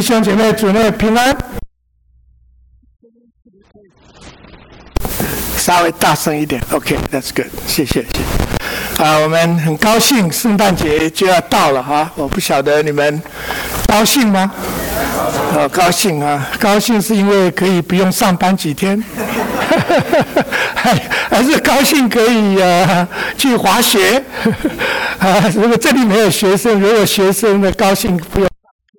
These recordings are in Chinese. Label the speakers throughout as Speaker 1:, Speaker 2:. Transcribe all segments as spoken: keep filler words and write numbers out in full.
Speaker 1: 兄姐妹主内平安。稍微大声一点 ，OK，that's、okay, good， 谢谢谢谢。啊，我们很高兴圣诞节就要到了哈，我不晓得你们高兴吗？哦，高兴啊，高兴是因为可以不用上班几天，还还是高兴可以呃去滑雪啊？如果这里没有学生，如果学生的高兴不用。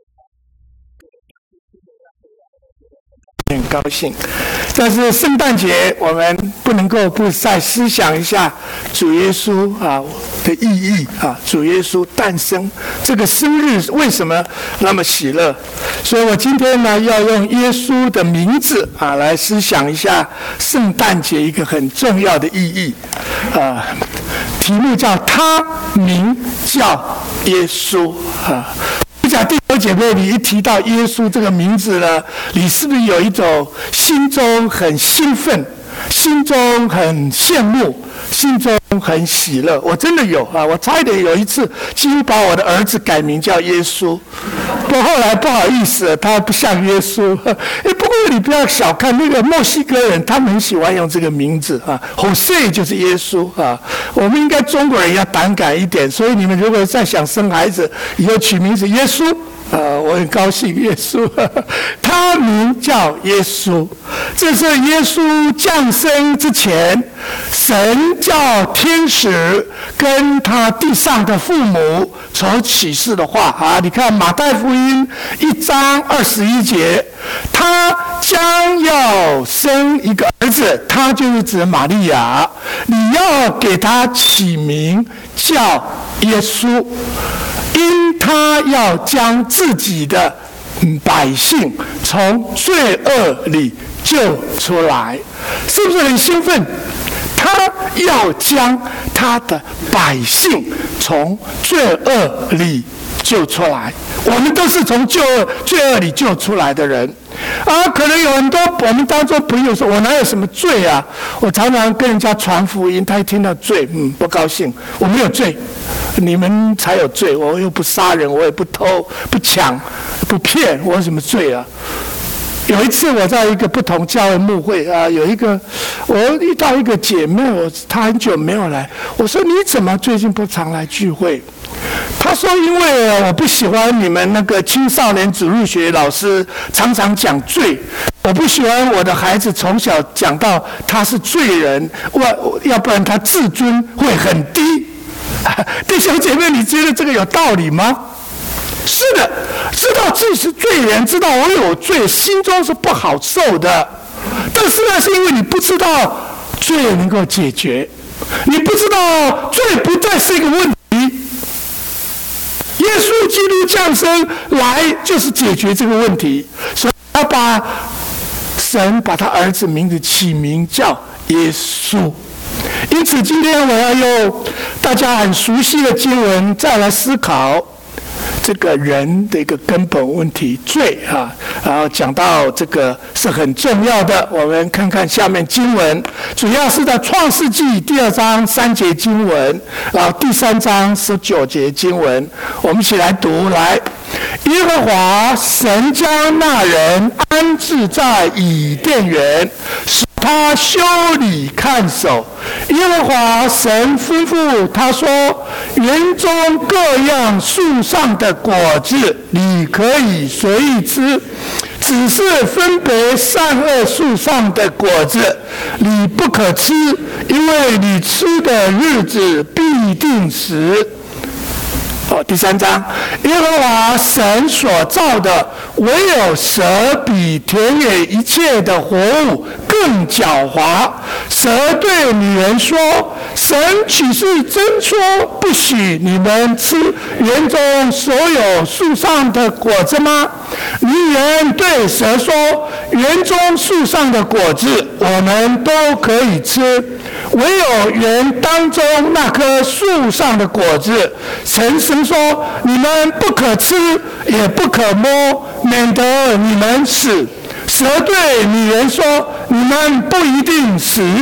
Speaker 1: 很高兴，但是圣诞节我们不能够不再思想一下主耶稣啊的意义啊，主耶稣诞生这个生日为什么那么喜乐？所以我今天呢要用耶稣的名字啊来思想一下圣诞节一个很重要的意义啊，题目叫他名叫耶稣啊。弟兄姐妹，你一提到耶稣这个名字呢，你是不是有一种心中很兴奋、心中很羡慕、心中很喜乐？我真的有啊！我差一点有一次几乎把我的儿子改名叫耶稣，不过后来不好意思，他不像耶稣。哎，不过你不要小看那个墨西哥人，他们很喜欢用这个名字啊 ，Jose 就是耶稣啊。我们应该中国人要胆敢一点，所以你们如果再想生孩子，以后取名字耶稣。啊、呃，我很高兴，耶稣，呵呵他名叫耶稣。这是耶稣降生之前，神叫天使跟他地上的父母所启示的话啊。你看马太福音一章二十一节，他将要生一个儿子，他就是指玛利亚，你要给他起名叫耶稣。因他要将自己的百姓从罪恶里救出来，是不是很兴奋？他要将他的百姓从罪恶里救出来。我们都是从罪恶罪恶里救出来的人啊！可能有很多我们当中朋友说：“我哪有什么罪啊？”我常常跟人家传福音，他一听到罪，嗯，不高兴。我没有罪，你们才有罪。我又不杀人，我也不偷、不抢、不骗，我有什么罪啊？有一次我在一个不同教会牧会啊，有一个我遇到一个姐妹，我她很久没有来，我说：“你怎么最近不常来聚会？”他说：“因为我不喜欢你们那个青少年主日学老师常常讲罪，我不喜欢我的孩子从小讲到他是罪人，我要不然他自尊会很低。”弟兄姐妹，你觉得这个有道理吗？是的，知道自己是罪人，知道我有罪，心中是不好受的。但是呢，是因为你不知道罪能够解决，你不知道罪不再是一个问题。耶稣基督降生来就是解决这个问题，所以他把神把他儿子名字起名叫耶稣。因此，今天我要用大家很熟悉的经文再来思考这个人的一个根本问题，罪啊，然后讲到这个是很重要的。我们看看下面经文，主要是在创世纪第二章三节经文，然后第三章十九节经文，我们一起来读。来，耶和华神将那人安置在伊甸园，使他修理看守。耶和华神吩咐他说：“园中各样树上的果子，你可以随意吃，只是分别善恶树上的果子，你不可吃，因为你吃的日子必定死。”哦，第三章，耶和华神所造的，唯有蛇比田野一切的活物更狡猾。蛇对女人说：“神岂是真说不许你们吃园中所有树上的果子吗？”女人对蛇说：“园中树上的果子我们都可以吃，唯有园当中那棵树上的果子，神神说你们不可吃，也不可摸，免得你们死。”蛇对女人说：“你们不一定死，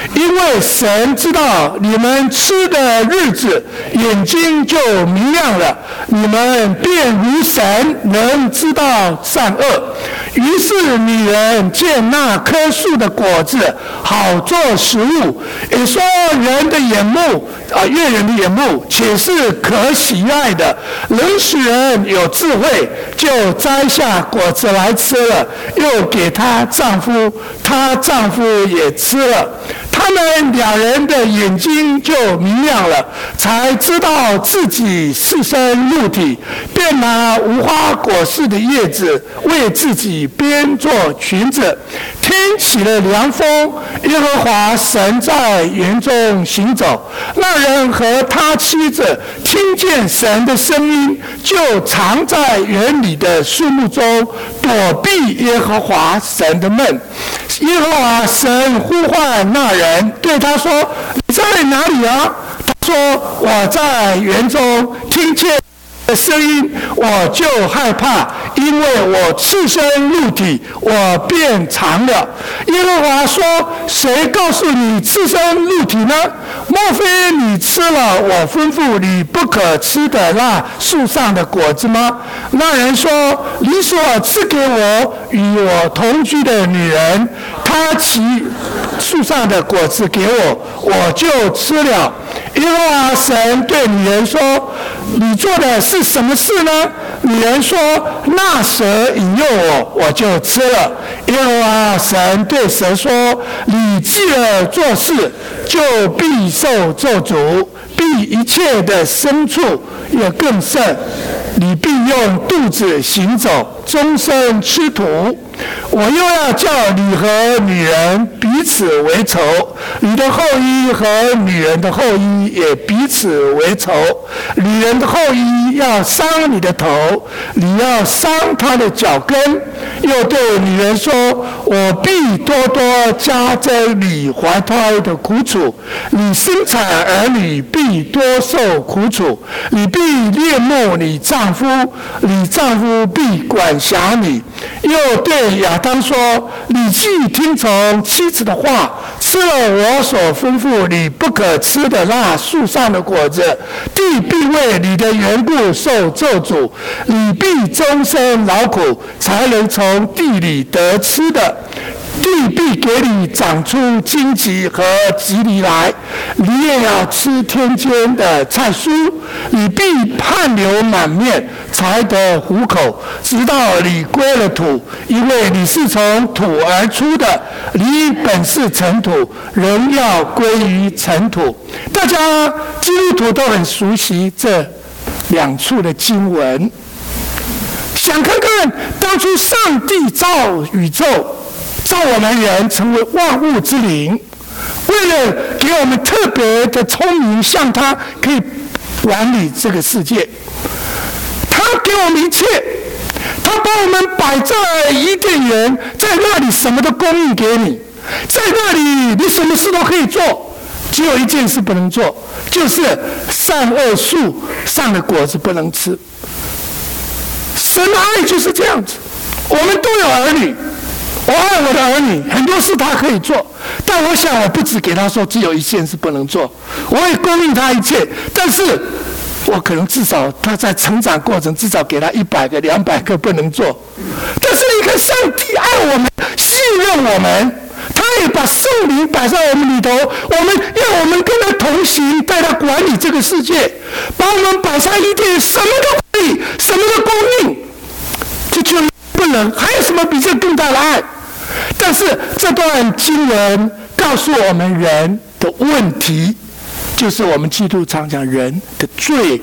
Speaker 1: 因为神知道你们吃的日子，眼睛就明亮了，你们便如神，能知道善恶。于是女人见那棵树的果子好做食物，也说人的眼目啊，悦人的眼目，且是可喜爱的，能使人有智慧，就摘下果子来吃了，又给她丈夫，她丈夫也吃了。他们两人的眼睛就明亮了，才知道自己是身露体，便拿无花果树的叶子为自己编做裙子。天起了凉风，耶和华神在园中行走，那人和他妻子听见神的声音，就藏在园里的树木中，躲避耶和华神的梦。耶和华神呼唤那人，对他说：“你在哪里啊？”他说：“我在园中听见的声音，我就害怕，因为我赤身露体，我便藏了。”耶和华说：“谁告诉你赤身露体呢？莫非你吃了我吩咐你不可吃的那树上的果子吗？”那人说：“你所赐给我与我同居的女人，她取树上的果子给我，我就吃了。”耶和华神对女人说：“你做的是什么事呢？”女人说：“那蛇引诱我，我就吃了。”耶和华神对蛇说：“你既了做事，就必受咒诅，比一切的牲畜也更甚。你必用肚子行走，终身吃土。我又要叫你和女人彼此为仇，你的后裔和女人的后裔也彼此为仇。女人的后裔要伤你的头，你要伤她的脚跟。”又对女人说：“我必多多加增你怀胎的苦楚，你生产儿女必多受苦楚，你必恋慕你丈夫，你丈夫必管辖你。”又对亚当说：“你既听从妻子的话，吃了我所吩咐你不可吃的那树上的果子，地必为你的缘故受咒诅，你必终身劳苦，才能从地里得吃的。地必给你长出荆棘和棘藜来，你也要吃天间的菜蔬，你必汗流满面，才得糊口，直到你归了土，因为你是从土而出的，你本是尘土，仍要归于尘土。”大家基督徒都很熟悉这两处的经文，想看看当初上帝造宇宙，造我们人成为万物之灵，为了给我们特别的聪明，像他可以管理这个世界，他给我们一切，他把我们摆在伊甸园，在那里什么都供应给你，在那里你什么事都可以做，只有一件事不能做，就是善恶树上的果子不能吃。神的爱就是这样子，我们都有儿女，我爱我的儿女，很多事他可以做，但我想我不只给他说只有一件事不能做，我也供应他一切，但是我可能至少他在成长过程至少给他一百个两百个不能做。但是你看上帝爱我们，信任我们，他也把圣灵摆在我们里头，我们要我们跟他同行，带他管理这个世界，把我们摆上一点，什么都可以，什么都供应，这就不能，还有什么比这更大的爱？但是这段经文告诉我们人的问题，就是我们基督常讲人的罪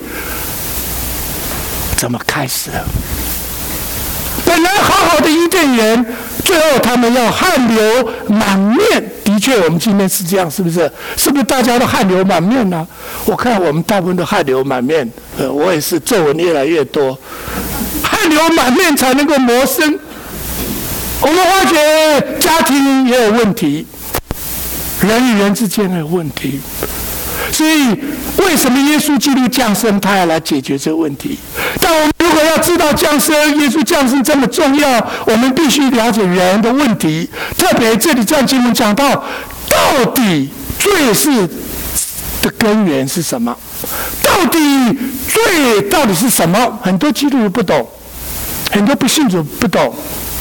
Speaker 1: 怎么开始的。本来好好的伊甸园，最后他们要汗流满面。的确我们今天是这样，是不是？是不是大家都汗流满面呢、啊？我看我们大部分都汗流满面，呃，我也是，皱纹越来越多，汗流满面才能够谋生。我们发觉家庭也有问题，人与人之间也有问题，所以为什么耶稣基督降生，他要来解决这个问题？但我们如果要知道降生，耶稣降生这么重要，我们必须了解人的问题。特别这里这样经文讲到， 到底罪是的根源是什么？到底罪到底是什么？很多基督徒不懂，很多不信主不懂。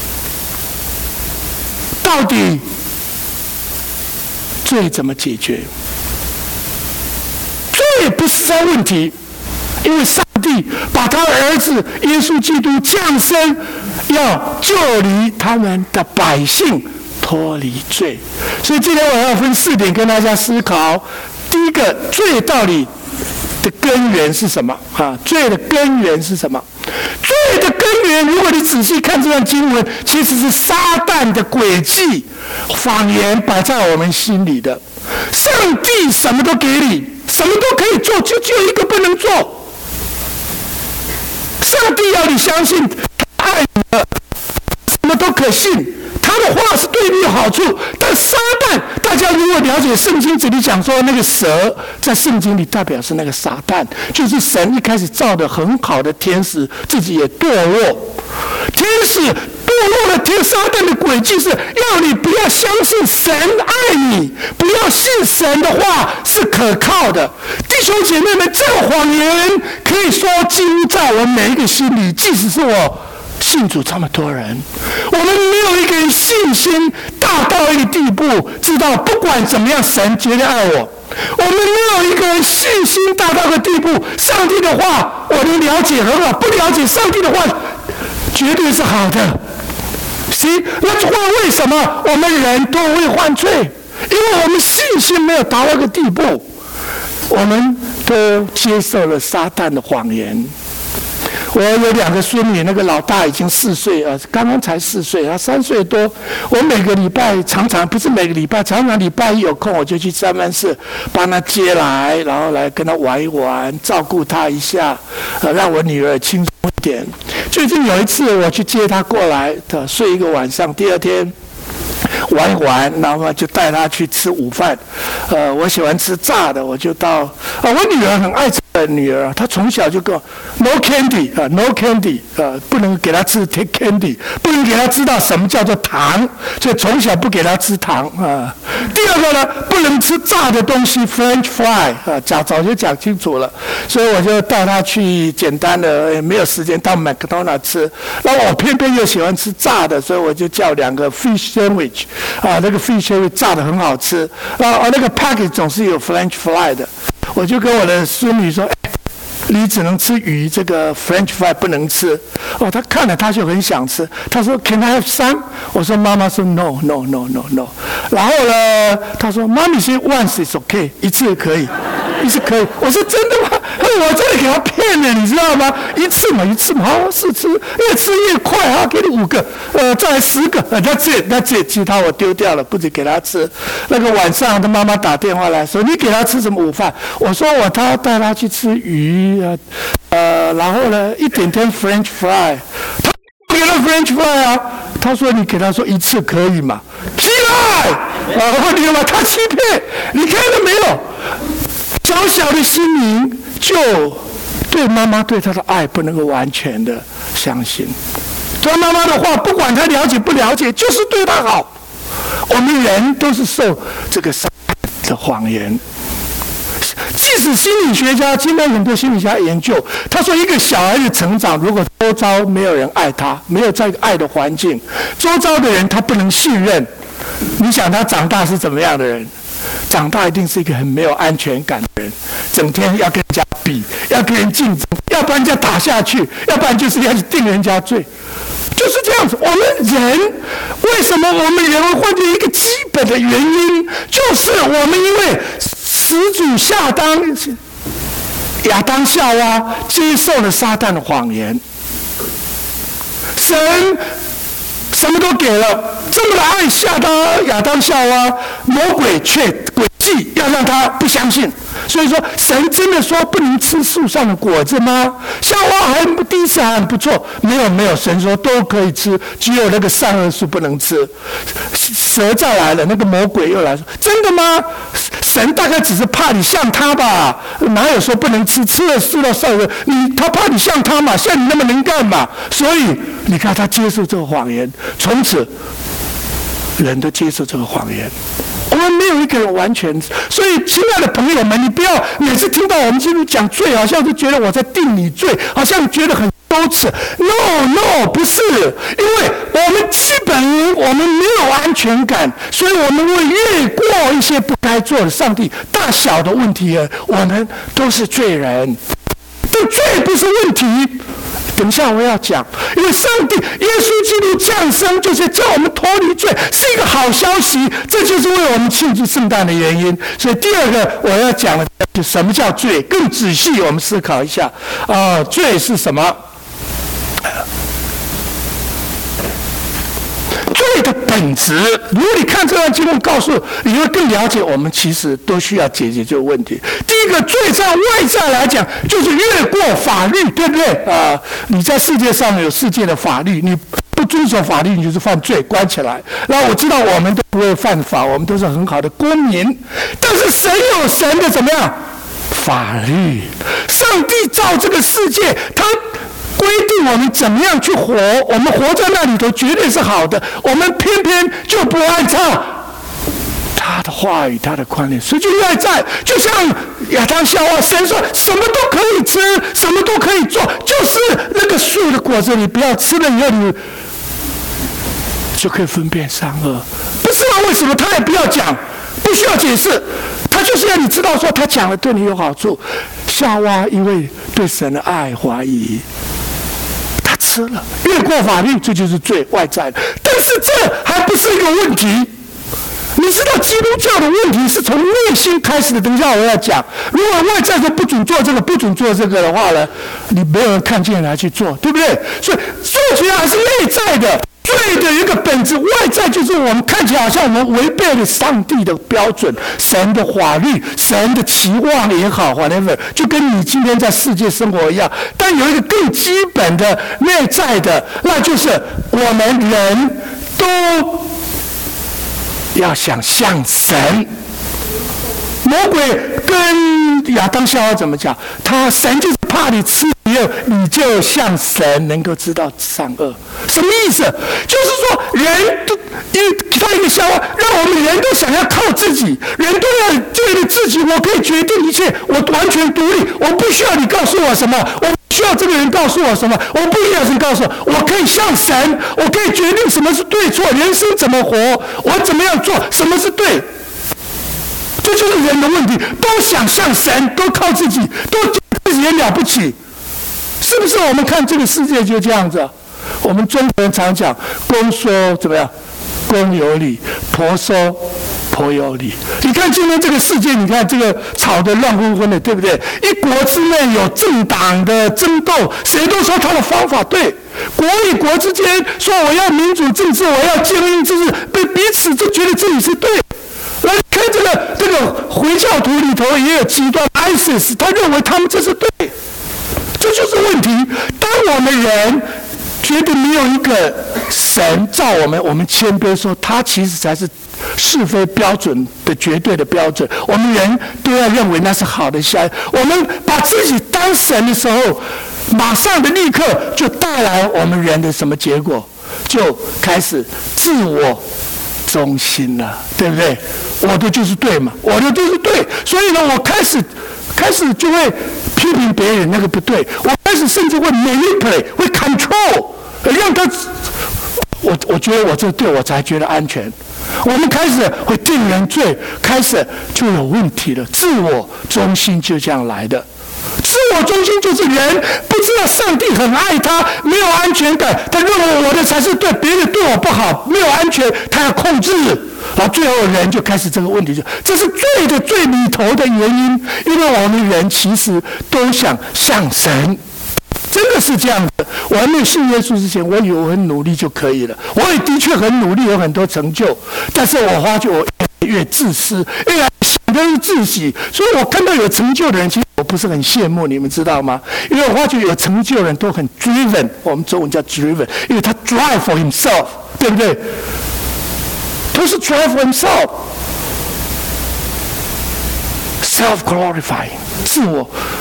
Speaker 1: 到底罪怎么解决？罪不是这问题，因为上帝把他儿子耶稣基督降生，要救离他们的百姓脱离罪。所以今天我要分四点跟大家思考。第一个，罪到底的根源是什么？啊，罪的根源是什么？罪的根源，如果你仔细看这段经文，其实是撒旦的诡计、谎言摆在我们心里的。上帝什么都给你，什么都可以做，就只有一个不能做。上帝要你相信他爱你的，什么都可信。他的话是对你有好处，但撒旦，大家如果了解圣经这里讲说，那个蛇在圣经里代表是那个撒旦，就是神一开始造的很好的天使，自己也堕落。天使堕落的天，撒旦的诡计是要你不要相信神爱你，不要信神的话是可靠的。弟兄姐妹们，这个谎言可以说几乎在我们每一个心里，即使是我信主这么多人，我们没有一个人信心大到一个地步，知道不管怎么样，神绝对爱我。我们没有一个人信心大到个地步，上帝的话我能了解很好，不了解上帝的话，绝对是好的。行，那这话为什么我们人都会犯罪？因为我们信心没有达到个地步，我们都接受了撒旦的谎言。我有两个孙女，那个老大已经四岁啊，刚刚才四岁，他三岁多。我每个礼拜常常不是每个礼拜，常常礼拜一有空我就去三班室帮他接来，然后来跟他玩一玩，照顾他一下，呃，让我女儿轻松一点。最近有一次我去接他过来，他睡一个晚上，第二天玩一玩，然后就带他去吃午饭。呃，我喜欢吃炸的，我就到啊，我女儿很爱吃的女儿，她从小就跟我 no candy 啊 ，no candy 啊，不能给她吃 take candy， 不能给她知道什么叫做糖，所以从小不给她吃糖啊。第二个呢，不能吃炸的东西 ，French fry 啊，讲早就讲清楚了，所以我就带她去简单的，也没有时间到麦当劳吃。那我偏偏又喜欢吃炸的，所以我就叫两个 fish sandwich 啊，那个 fish sandwich 炸的很好吃啊，那个 package 总是有 French fry 的，我就跟我的孙女说，哎，你只能吃鱼，这个 French fry 不能吃。哦，她看了她就很想吃，她说 Can I have some？ 我说妈妈说 No No No No No。然后呢，她说妈咪说 Once is okay， 一次也可以，一次可以。我说真的吗？我真的给她骗了，你知道吗？一次嘛一次嘛，好试吃，越吃越快啊，给你五个，呃，再来十个，呃，那这那这其他我丢掉了，不止给她吃。那个晚上，她妈妈打电话来说，你给她吃什么午饭？我说我她带她去吃鱼。呃，呃，然后呢，一点点 French fry， 他给了 French fry 啊，他说你给他说一次可以嘛？起来，啊，问题了，他欺骗，你看到没有？小小的心灵就对妈妈对他的爱不能够完全的相信，对妈妈的话，不管他了解不了解，就是对他好。我们人都是受这个撒旦的谎言。即使心理学家，今天很多心理学家研究，他说一个小孩子成长，如果周遭没有人爱他，没有在一个爱的环境，周遭的人他不能信任，你想他长大是怎么样的人？长大一定是一个很没有安全感的人，整天要跟人家比，要跟人竞争，要不然就打下去，要不然就是要去定人家罪，就是这样子。我们人为什么我们人会犯罪？一个基本的原因就是我们因为始祖夏当亚当夏娃接受了撒旦的谎言，神什么都给了，这么的爱夏当亚当夏娃，魔鬼却诡计要让他不相信。所以说，神真的说不能吃树上的果子吗？夏娃还第一次还很不错，没有没有，神说都可以吃，只有那个善恶树不能吃。蛇再来了，那个魔鬼又来说，真的吗？神大概只是怕你像他吧，哪有说不能吃？吃了吃了善恶，你他怕你像他嘛，像你那么能干嘛？所以你看他接受这个谎言，从此人都接受这个谎言。我们没有一个人完全，所以亲爱的朋友们，你不要每次听到我们基督讲罪，好像就觉得我在定你罪，好像觉得很羞耻。No No， 不是，因为我们基本我们没有安全感，所以我们会越过一些不该做的。上帝大小的问题，我们都是罪人，但罪不是问题。等一下我要讲，因为上帝耶稣基督降生就是叫我们脱离罪，是一个好消息，这就是为我们庆祝圣诞的原因。所以第二个我要讲的就什么叫罪，更仔细我们思考一下啊、呃，罪是什么？罪的本质，如果你看这段经文告诉你，会更了解我们其实都需要解决这个问题。第一个，罪在外在来讲就是越过法律，对不对啊、呃？你在世界上有世界的法律，你不遵守法律，你就是犯罪，关起来。那我知道我们都不会犯法，我们都是很好的公民。但是神有神的怎么样法律？上帝造这个世界，他规定我们怎么样去活，我们活在那里头绝对是好的，我们偏偏就不按照他的话语、他的观念，所以就外在，就像亚当夏娃，神说什么都可以吃，什么都可以做，就是那个树的果子你不要吃了以后，你就可以分辨善恶。不是吗？为什么他也不要讲，不需要解释，他就是要你知道说他讲了对你有好处。夏娃因为对神的爱怀疑，吃了，越过法律，这就是罪，外在的。但是这还不是一个问题。你知道基督教的问题是从内心开始的。等一下我要讲，如果外在说不准做这个，不准做这个的话呢，你没有人看见来去做，对不对？所以做起来还是内在的。罪的一个本质，外在就是我们看起来好像我们违背了上帝的标准、神的法律、神的期望也好 ，whatever， 就跟你今天在世界生活一样。但有一个更基本的内在的，那就是我们人都要想像神。魔鬼跟亚当夏娃怎么讲？他神就是怕你吃以后，你就像神能够知道善恶。什么意思？就是说人都因为他一个笑话，让我们人都想要靠自己，人都要觉得自己我可以决定一切，我完全独立，我不需要你告诉我什么，我不需要这个人告诉我什么，我不需要人告诉我，我可以像神，我可以决定什么是对错，人生怎么活，我怎么样做，什么是对。这就是人的问题，都想像神，都靠自己，都觉得自己也了不起，是不是？我们看这个世界就这样子。我们中国人常讲公说怎么样，公有理，婆说婆有理。你看今天这个世界，你看这个吵得乱哄哄的，对不对？一国之内有政党的争斗，谁都说他的方法对。国与国之间说我要民主政治，我要精英政治，被彼此都觉得自己是对。来看这个这个回教徒里头也有极端 ISIS， 他认为他们这是对，这就是问题。当我们人觉得没有一个神造我们，我们谦卑说他其实才是是非标准的绝对的标准，我们人都要认为那是好的下。我们把自己当神的时候，马上的立刻就带来我们人的什么结果？就开始自我中心了，对不对？我的就是对嘛，我的就是对，所以呢，我开始开始就会批评别人那个不对，我开始甚至会 manipulate， 会 control， 让他，我我觉得我这对我才觉得安全。我们开始会定人罪，开始就有问题了，自我中心就这样来的。自我中心就是人不知道上帝很爱他，没有安全感，他认为我的才是对，别人对我不好，没有安全，他要控制，然后最后人就开始这个问题，就这是罪的最里头的原因，因为我们人其实都想像神。真的是这样的。我还没有信耶稣之前，我以为我很努力就可以了，我也的确很努力，有很多成就，但是我发觉我越来越自私，越来想的是自己，所以我看到有成就的人，其实我不是很羡慕，你们知道吗？因为我发觉有成就的人都很 driven， 我们中文叫 driven， 因为他 drive for himself， 对不对？都是 drive for himself， self glorifying， 自我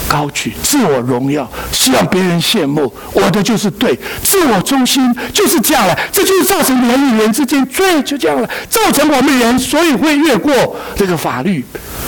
Speaker 1: 高举，自我荣耀，希望别人羡慕，我的就是对，自我中心就是这样了，这就是造成人与人之间罪就这样了，造成我们人所以会越过这个法律，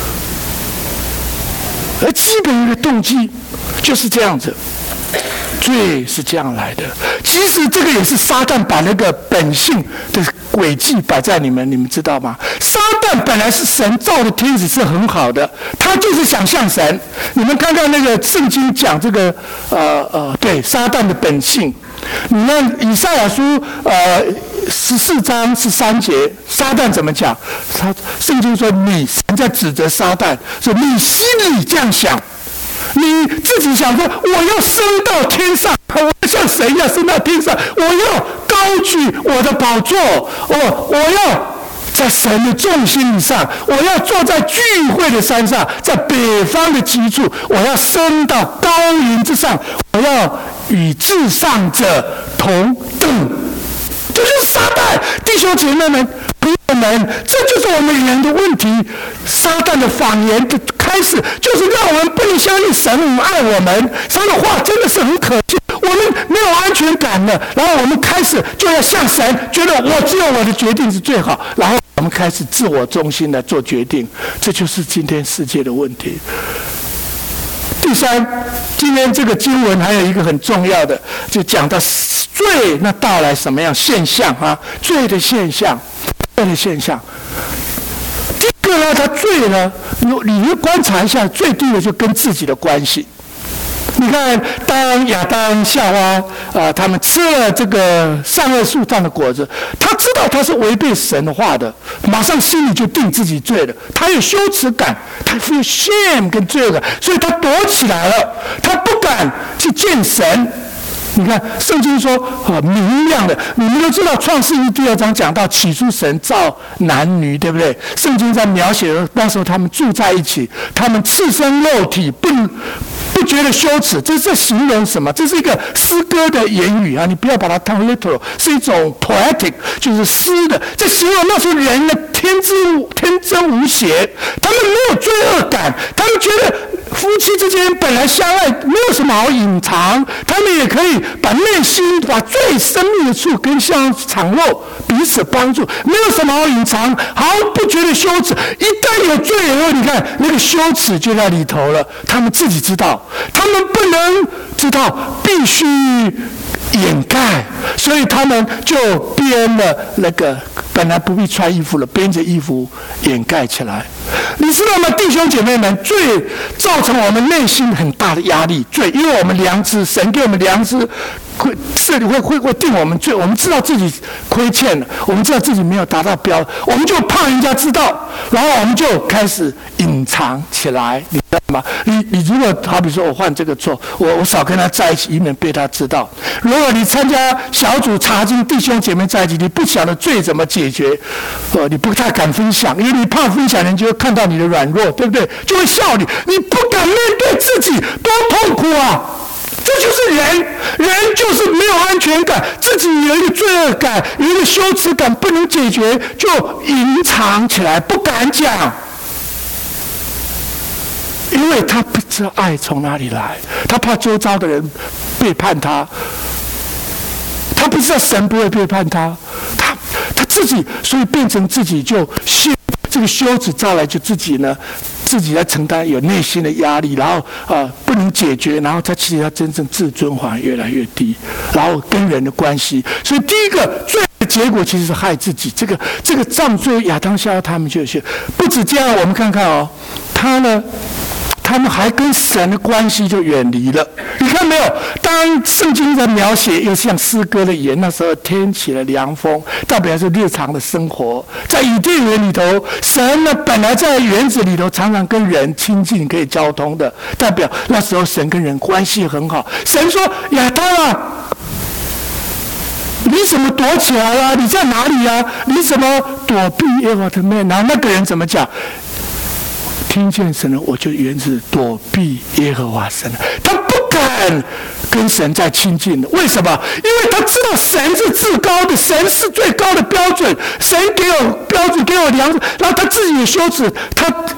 Speaker 1: 而基本的动机就是这样子。罪是这样来的，其实这个也是撒旦把那个本性的轨迹摆在你们，你们知道吗？撒旦本来是神造的天使，是很好的，他就是想像神。你们看看那个圣经讲这个，呃呃，对撒旦的本性。你看以赛亚书呃十四章十三节，撒旦怎么讲？他圣经说你神在指责撒旦，说你心里这样想。你自己想说，我要升到天上，我要像神一样升到天上，我要高举我的宝座，我我要在神的众心上，我要坐在聚会的山上，在北方的极处，我要升到高云之上，我要与至上者同等。这就是撒旦，弟兄姐妹们。朋友们，这就是我们人的问题。撒旦的谎言的开始，就是让我们不能相信神爱我们。他的话真的是很可信，我们没有安全感了。然后我们开始就要向神，觉得我只有我的决定是最好。然后我们开始自我中心来做决定，这就是今天世界的问题。第三，今天这个经文还有一个很重要的，就讲到罪那带来什么样现象啊？罪的现象。罪的现象，第一个呢，他罪呢，你你观察一下，最第一个就跟自己的关系。你看，当亚当、夏娃啊、呃，他们吃了这个善恶树上的果子，他知道他是违背神的话的，马上心里就定自己罪了。他有羞耻感，他有 shame 跟罪恶感，所以他躲起来了，他不敢去见神。你看，圣经说啊，明亮的，你们都知道，《创世记》第二章讲到起初神造男女，对不对？圣经在描写的那时候，他们住在一起，他们赤身肉体，不不觉得羞耻。这是形容什么？这是一个诗歌的言语啊，你不要把它当 literal， 是一种 poetic， 就是诗的。这形容那时候人的天真天真无邪，他们没有罪恶感，他们觉得夫妻之间本来相爱，没有什么好隐藏，他们也可以把内心把最深密的处跟相敞露，彼此帮助，没有什么好隐藏，毫不觉得羞耻。一旦有罪以后，你看那个羞耻就在里头了。他们自己知道，他们不能知道，必须掩盖，所以他们就编了那个本来不必穿衣服了，编着衣服掩盖起来。你知道吗，弟兄姐妹们，罪造成我们内心很大的压力。罪，因为我们良知，神给我们良知，是会会会定我们罪。我们知道自己亏欠了，我们知道自己没有达到标，我们就怕人家知道，然后我们就开始隐藏起来，你知道吗？你你如果好比说我犯这个错，我我少跟他在一起，以免被他知道。如果你参加小组查经，弟兄姐妹在一起，你不晓得罪怎么解决，呃，你不太敢分享，因为你怕分享人就会看到你的软弱，对不对？就会笑你，你不敢面对自己，多痛苦啊！这就是人，人就是没有安全感，自己有一个罪恶感，有一个羞耻感，不能解决，就隐藏起来，不敢讲，因为他不知道爱从哪里来，他怕周遭的人背叛他，他不知道神不会背叛他，他他自己，所以变成自己就陷这个羞耻招来，就自己呢。自己来承担有内心的压力，然后啊、呃、不能解决，然后他其实他真正自尊反而越来越低，然后跟人的关系，所以第一个罪的结果其实是害自己。这个这个仗罪亚当夏娃他们就有些，不止这样，我们看看哦，他呢。他们还跟神的关系就远离了，你看没有？当圣经的描写又像诗歌的言，那时候天起了凉风，代表是日常的生活。在伊甸园里头，神呢本来在园子里头常常跟人亲近，可以交通的，代表那时候神跟人关系很好。神说：“亚当啊，你怎么躲起来了、啊？你在哪里啊？你怎么躲避耶和华的面？”然后那个人怎么讲？听见神了，我就园子躲避耶和华神了。他不敢跟神再亲近了，为什么？因为他知道神是至高的，神是最高的标准，神给我标准，给我良知，然后他自己也羞耻，他太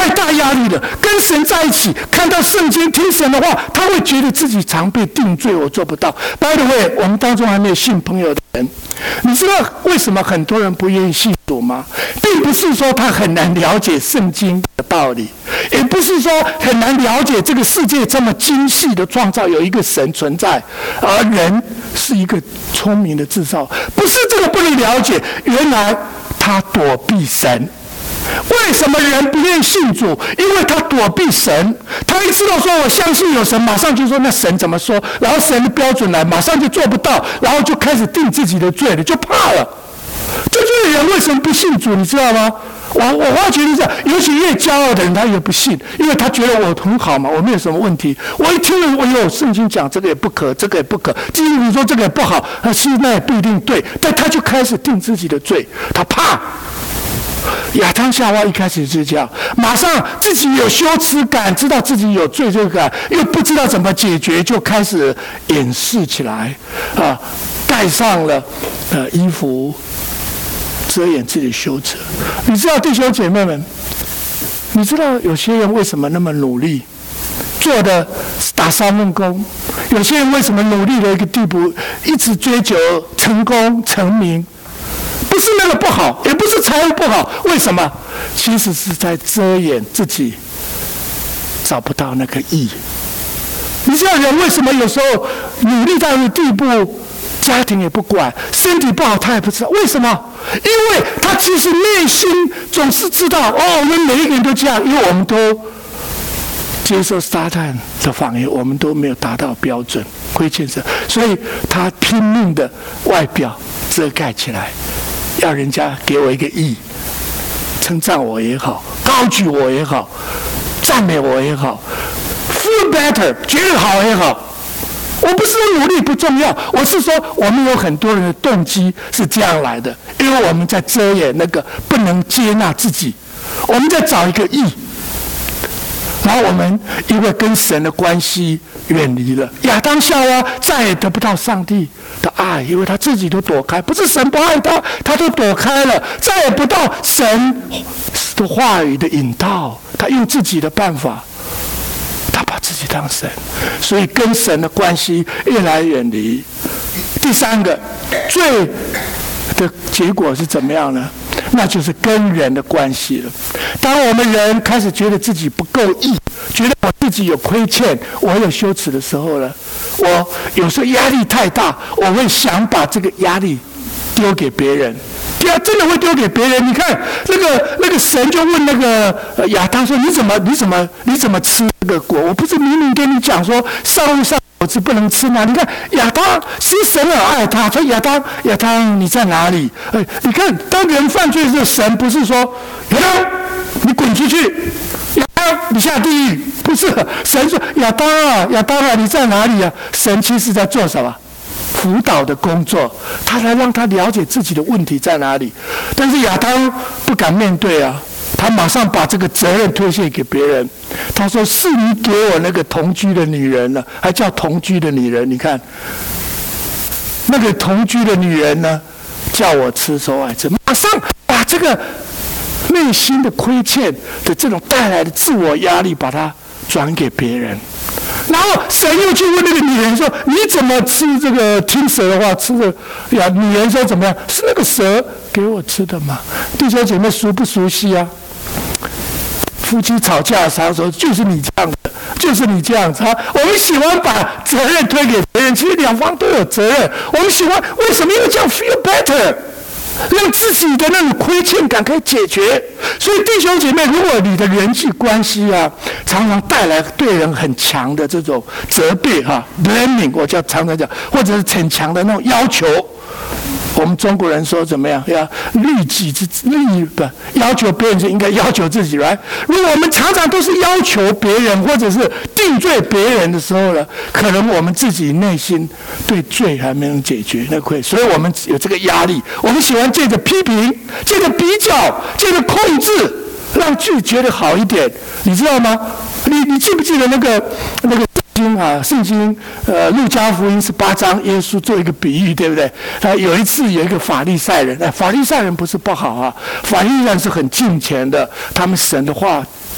Speaker 1: 太大压力了。跟神在一起，看到圣经、听神的话，他会觉得自己常被定罪，我做不到。By the way， 我们当中还没有信朋友的人，你知道为什么很多人不愿意信主吗？并不是说他很难了解圣经的道理，也不是说很难了解这个世界这么精细的创造有一个神存在，而人是一个聪明的制造。不是这个不能了解，原来他躲避神。为什么人不愿意信主？因为他躲避神。他一知道说我相信有神，马上就说那神怎么说，然后神的标准来，马上就做不到，然后就开始定自己的罪了，就怕了。这就是人为什么不信主，你知道吗？我我发觉是这样，尤其越骄傲的人，他越不信，因为他觉得我很好嘛，我没有什么问题。我一听了，我有圣经讲这个也不可，这个也不可，即使你说这个也不好，其实那也不一定对，但他就开始定自己的罪，他怕。亚当夏娃一开始就是这样，马上自己有羞耻感，知道自己有罪罪感，又不知道怎么解决，就开始掩饰起来，啊，盖上了呃衣服，遮掩自己的羞耻。你知道弟兄姐妹们，你知道有些人为什么那么努力，做的打三份工？有些人为什么努力的一个地步，一直追求成功成名？不是那个不好，也不是财务不好，为什么？其实是在遮掩自己找不到那个义。你知道人为什么有时候努力到一个地步，家庭也不管，身体不好他也不知道为什么？因为他其实内心总是知道，哦，我们每一个人都这样，因为我们都接受撒旦的谎言，我们都没有达到标准，亏欠神，所以他拼命的外表遮盖起来。要人家给我一个义，称赞我也好，高举我也好，赞美我也好 ，feel better， 觉得好也好。我不是说努力不重要，我是说我们有很多人的动机是这样来的，因为我们在遮掩那个不能接纳自己，我们在找一个义。然后我们因为跟神的关系远离了，亚当夏娃再也得不到上帝的爱，因为他自己都躲开，不是神不爱他，他都躲开了，再也不到神的话语的引导，他用自己的办法，他把自己当神，所以跟神的关系越来越远离。第三个，罪的结果是怎么样呢？那就是跟人的关系了。当我们人开始觉得自己不够义，觉得我自己有亏欠，我有羞耻的时候呢，我有时候压力太大，我会想把这个压力丢给别人。对啊，真的会丢给别人。你看那个那个神就问那个亚当说：“你怎么你怎么你怎么吃这个果？我不是明明跟你讲说上路上果子不能吃吗？”你看亚当，其实神很爱他，说亚当亚当你在哪里？哎，你看当人犯罪的时候，神不是说亚当你滚出去，亚当你下地狱，不是神说亚当啊亚当啊你在哪里啊？神其实在做什么？辅导的工作，他来让他了解自己的问题在哪里。但是亚当不敢面对啊，他马上把这个责任推卸给别人。他说：“是你给我那个同居的女人了，还叫同居的女人。你看，那个同居的女人呢，叫我吃受害者。”马上把这个内心的亏欠的这种带来的自我压力，把它转给别人。然后神又去问那个女人说：“你怎么吃这个听蛇的话吃的呀？”女人说：“怎么样？是那个蛇给我吃的吗？”弟兄姐妹熟不熟悉啊？夫妻吵架的时候，就是你这样的，就是你这样子啊！我们喜欢把责任推给别人，其实两方都有责任。我们喜欢为什么？因为这样 feel better。让自己的那种亏欠感可以解决。所以弟兄姐妹，如果你的人际关系啊，常常带来对人很强的这种责备哈 ，blaming， 我叫常常讲，或者是很强的那种要求。我们中国人说怎么样？要律己之律不要求别人就应该要求自己来。如果我们常常都是要求别人，或者是定罪别人的时候呢，可能我们自己内心对罪还没能解决，那亏。所以我们有这个压力，我们喜欢借着批评、借着比较、借着控制，让自己觉得好一点。你知道吗？你你记不记得那个那个？经啊，圣经呃，路加福音十八章，耶稣做一个比喻，对不对？他有一次有一个法利赛人，哎，法利赛人不是不好啊，法利赛人是很敬虔的，他们神的话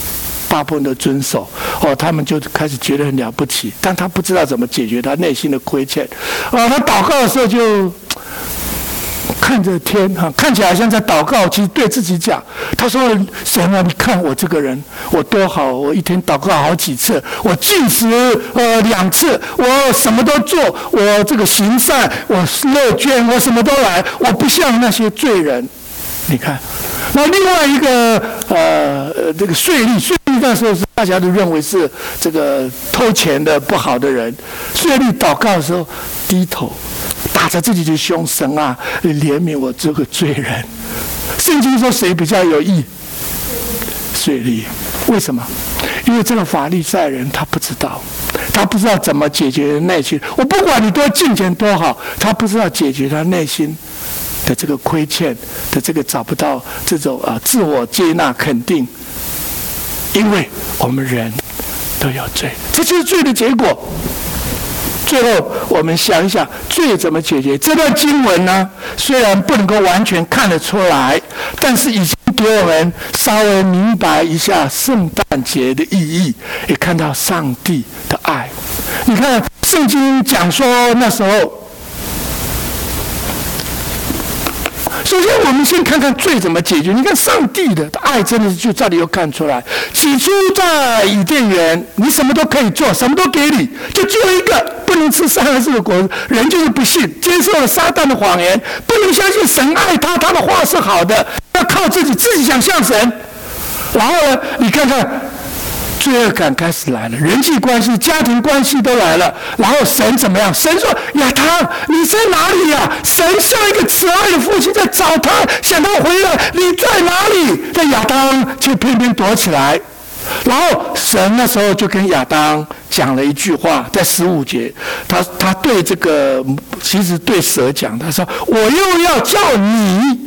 Speaker 1: 大部分都遵守，哦，他们就开始觉得很了不起，但他不知道怎么解决他内心的亏欠，哦，他祷告的时候就看着天哈，看起来好像在祷告，其实对自己讲，他说：“神啊，你看我这个人，我多好，我一天祷告好几次，我禁食呃两次，我什么都做，我这个行善，我乐捐，我什么都来，我不像那些罪人。”你看，那另外一个呃这个税吏，税吏那时候是大家都认为是这个偷钱的不好的人，税吏祷告的时候低头。打着自己的胸，神啊，怜悯我这个罪人。圣经说谁比较有益？税吏。为什么？因为这个法利赛人他不知道，他不知道怎么解决内心。我不管你多金钱多好，他不知道解决他内心的这个亏欠的这个找不到这种啊自我接纳肯定。因为我们人都有罪，这就是罪的结果。最后，我们想一想，罪怎么解决？这段经文呢，虽然不能够完全看得出来，但是已经给我们稍微明白一下圣诞节的意义，也看到上帝的爱。你看，圣经讲说那时候。首先，我们先看看罪怎么解决。你看，上帝的爱真的是就这里又看出来。起初在伊甸园，你什么都可以做，什么都给你，就只有一个不能吃善恶树的果子。人就是不信，接受了撒旦的谎言，不能相信神爱他，他的话是好的，要靠自己，自己想像神。然后呢，你看看。罪恶感开始来了，人际关系、家庭关系都来了。然后神怎么样？神说：“亚当，你在哪里呀、啊？”神像一个慈爱的父亲在找他，想他回来。你在哪里？但亚当却偏偏躲起来。然后神那时候就跟亚当讲了一句话，在十五节，他他对这个其实对蛇讲，他说：“我又要叫你。”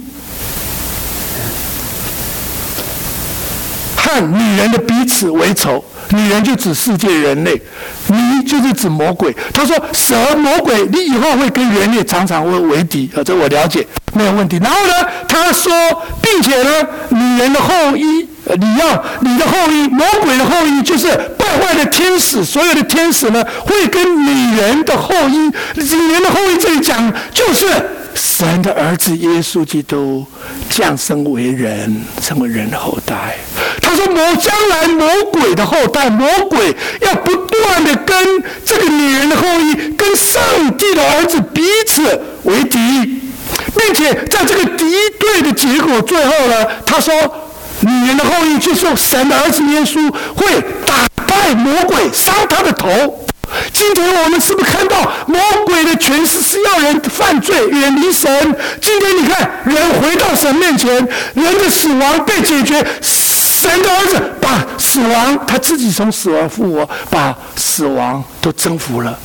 Speaker 1: 和女人的彼此为仇，女人就指世界人类，你就是指魔鬼。他说蛇魔鬼，你以后会跟人类常常会为敌啊，这我了解，没有问题。然后呢，他说，并且呢，女人的后裔，你要你的后裔，魔鬼的后裔就是败坏的天使，所有的天使呢，会跟女人的后裔，女人的后裔这里讲就是神的儿子耶稣基督降生为人，成为人的后代。他说：“魔将来魔鬼的后代，魔鬼要不断的跟这个女人的后裔，跟上帝的儿子彼此为敌，并且在这个敌对的结果最后呢，他说，女人的后裔就是神的儿子耶稣会打败魔鬼，伤他的头。”今天我们是不是看到魔鬼的权势是要人犯罪远离神？今天你看人回到神面前，人的死亡被解决，神的儿子把死亡他自己从死亡复活，把死亡都征服了。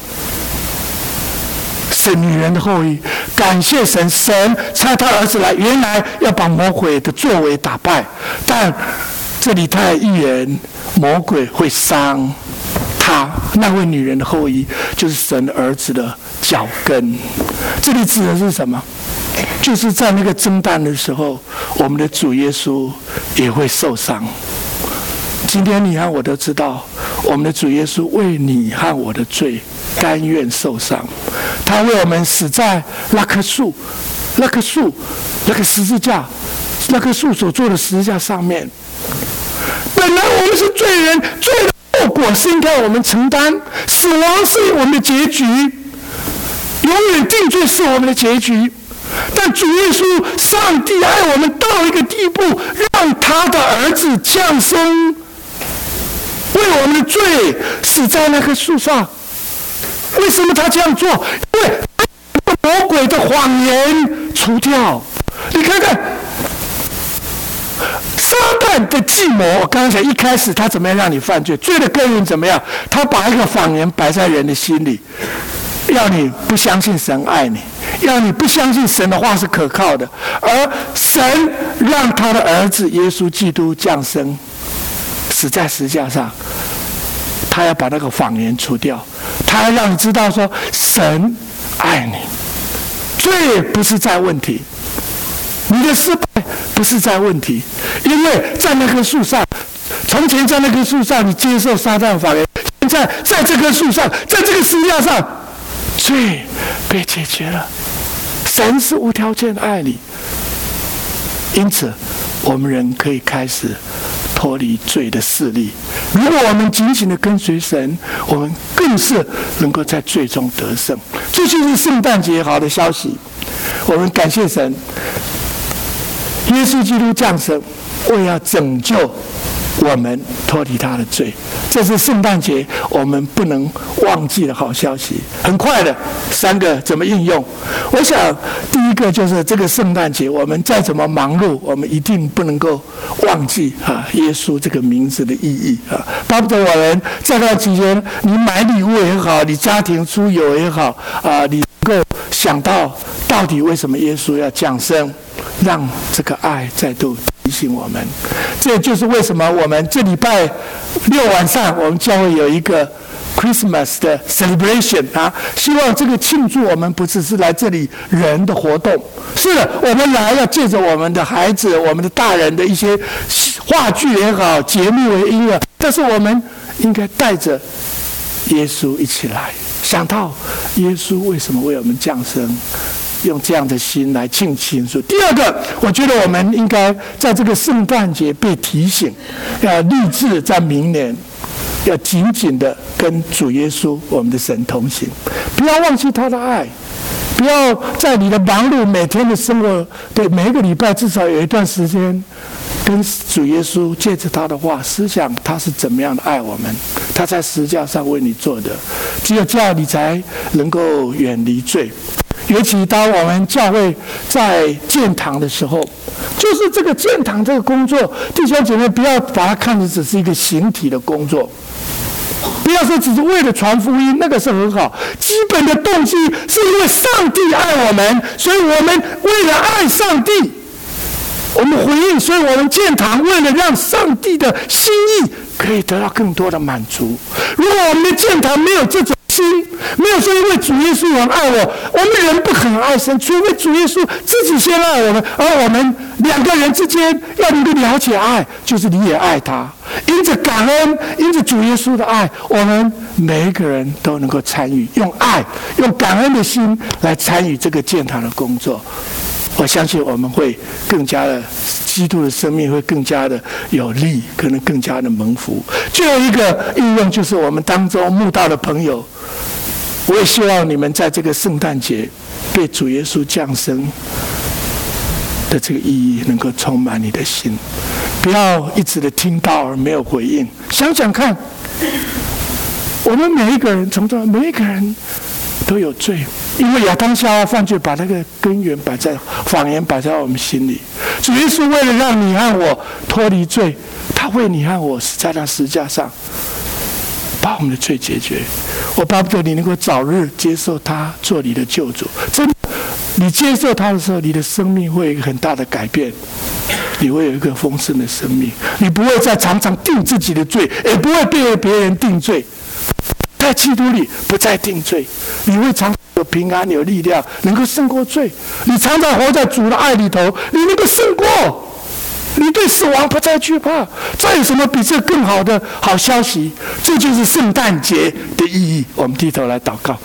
Speaker 1: 神女人的后裔，感谢神，神差他儿子来，原来要把魔鬼的作为打败，但这里他也预言魔鬼会伤他那位女人的后裔，就是神儿子的脚跟。这里指的是什么？就是在那个征战的时候，我们的主耶稣也会受伤。今天你和我都知道，我们的主耶稣为你和我的罪甘愿受伤，他为我们死在那棵树、那棵树、那个十字架、那棵树所做的十字架上面。本来我们是罪人，罪的后果是应该我们承担，死亡是我们的结局，永远定罪是我们的结局。但主耶稣，上帝爱我们到一个地步，让他的儿子降生，为我们的罪死在那棵树上。为什么他这样做？因为魔鬼的谎言除掉。你看看撒旦的计谋，我刚刚讲一开始他怎么样让你犯罪，罪的根源怎么样？他把一个谎言摆在人的心里，要你不相信神爱你，要你不相信神的话是可靠的。而神让他的儿子耶稣基督降生，死在十字架上，他要把那个谎言除掉，他要让你知道说神爱你，罪不是在问题，你的失败不是在问题，因为在那棵树上， 从前在那棵树上，你接受撒旦法源；现在在这棵树上，在这个十字架上，罪被解决了。神是无条件爱你，因此我们人可以开始脱离罪的势力。如果我们紧紧的跟随神，我们更是能够在罪中得胜。这就是圣诞节好的消息。我们感谢神，耶稣基督降生，为要拯救我们脱离他的罪。这是圣诞节我们不能忘记的好消息。很快的，三个怎么应用？我想第一个就是这个圣诞节，我们再怎么忙碌，我们一定不能够忘记啊耶稣这个名字的意义啊。巴不得我们在那期间，你买礼物也好，你家庭出游也好啊，你能够想到到底为什么耶稣要降生，让这个爱再度提醒我们。这就是为什么我们这礼拜六晚上，我们教会有一个 Christmas 的 celebration 啊，希望这个庆祝我们不只是来这里人的活动，是的，我们来要借着我们的孩子、我们的大人的一些话剧也好、节目为音乐，但是我们应该带着耶稣一起来，想到耶稣为什么为我们降生，用这样的心来庆庆祝。第二个，我觉得我们应该在这个圣诞节被提醒，要立志在明年要紧紧的跟主耶稣我们的神同行，不要忘记他的爱，不要在你的忙碌每天的生活，对，每一个礼拜至少有一段时间跟主耶稣借着他的话思想他是怎么样的爱我们，他在十字架上为你做的，只有这样你才能够远离罪。尤其当我们教会在建堂的时候，就是这个建堂这个工作，弟兄姐妹不要把它看成只是一个形体的工作，不要说只是为了传福音，那个是很好。基本的动机是因为上帝爱我们，所以我们为了爱上帝，我们回应，所以我们建堂，为了让上帝的心意可以得到更多的满足。如果我们的建堂没有这种心，没有说因为主耶稣很爱我，我们人不可能爱神，除非主耶稣自己先爱我们，而我们两个人之间要能够了解爱，就是你也爱他，因着感恩，因着主耶稣的爱，我们每一个人都能够参与，用爱用感恩的心来参与这个建堂的工作。我相信我们会更加的，基督的生命会更加的有力，可能更加的蒙福。最后一个应用就是我们当中慕道的朋友，我也希望你们在这个圣诞节被主耶稣降生的这个意义能够充满你的心，不要一直的听到而没有回应。想想看，我们每一个人，从这每一个人都有罪，因为亚当夏娃犯罪，把那个根源摆在谎言摆在我们心里。主耶稣为了让你和我脱离罪，他为你和我死在那十字架上，把我们的罪解决。我巴不得你能够早日接受他做你的救主。真的，你接受他的时候，你的生命会有一个很大的改变，你会有一个丰盛的生命。你不会再常常定自己的罪，也不会被别人定罪。在基督里不再定罪，你会常有平安，有力量，能够胜过罪。你常常活在主的爱里头，你能够胜过，你对死亡不再惧怕。再有什么比这更好的好消息？这就是圣诞节的意义。我们低头来祷告。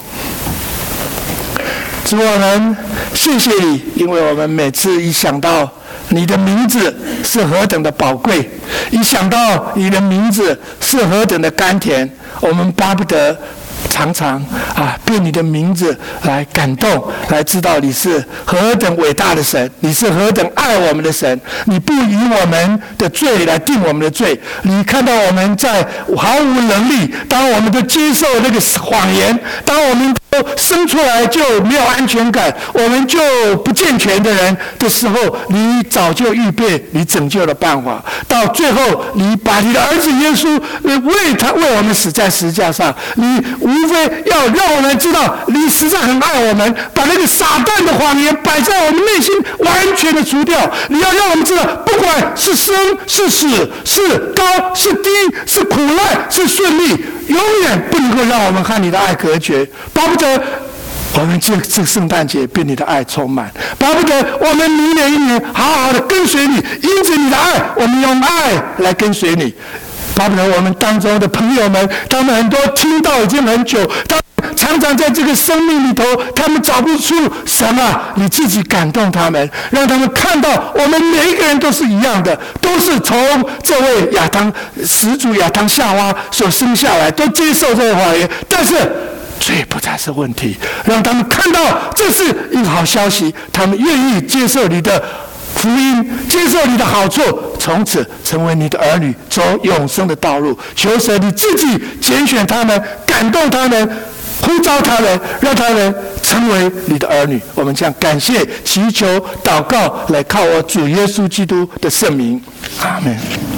Speaker 1: 主，我们谢谢你，因为我们每次一想到你的名字是何等的宝贵，一想到你的名字是何等的甘甜，我们巴不得常常啊被你的名字来感动，来知道你是何等伟大的神，你是何等爱我们的神。你不以我们的罪来定我们的罪，你看到我们在毫无能力，当我们都接受那个谎言，当我们都生出来就没有安全感，我们就不健全的人的时候，你早就预备你拯救的办法。到最后，你把你的儿子耶稣为他为我们死在十字架上，你无非要让我们知道你实在很爱我们，把那个撒旦的谎言摆在我们内心完全的除掉。你要让我们知道，不管是生是死，是高是低，是苦难是顺利，永远不能够让我们和你的爱隔绝。巴不得我们这这圣诞节被你的爱充满，巴不得我们明年一年好好的跟随你，因着你的爱，我们用爱来跟随你。 巴不得我们当中的朋友们，他们很多听到已经很久，他常常在这个生命里头，他们找不出神啊，你自己感动他们，让他们看到我们每一个人都是一样的，都是从这位亚当始祖亚当夏娃所生下来，都接受这个谎言，但是罪不再是问题，让他们看到这是一个好消息，他们愿意接受你的福音，接受你的好处，从此成为你的儿女，走永生的道路。求神你自己拣选他们，感动他们，呼召他们，让他们成为你的儿女。我们将感谢、祈求、祷告，来靠我主耶稣基督的圣名，阿们。